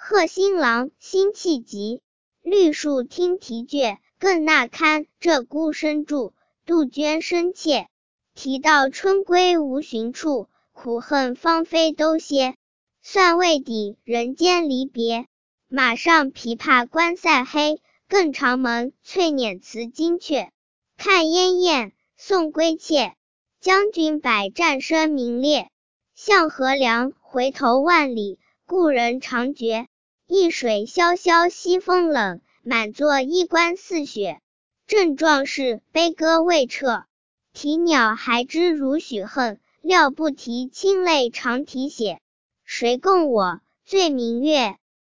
贺新郎辛弃疾。绿树听啼倦，更那堪。鹧鸪声住，杜鹃声切。啼到春归无寻处，苦恨芳菲都歇。算未抵，人间离别。马上琵琶关塞黑，更长门翠辇辞金阙。看烟焰，送归切。将军百战声名烈。向河凉，回头万里，故人长绝。一水萧萧西风冷，满座衣冠似雪。正壮士，悲歌未彻。啼鸟还知如许恨，料不提清泪长啼血。谁共我，醉明月？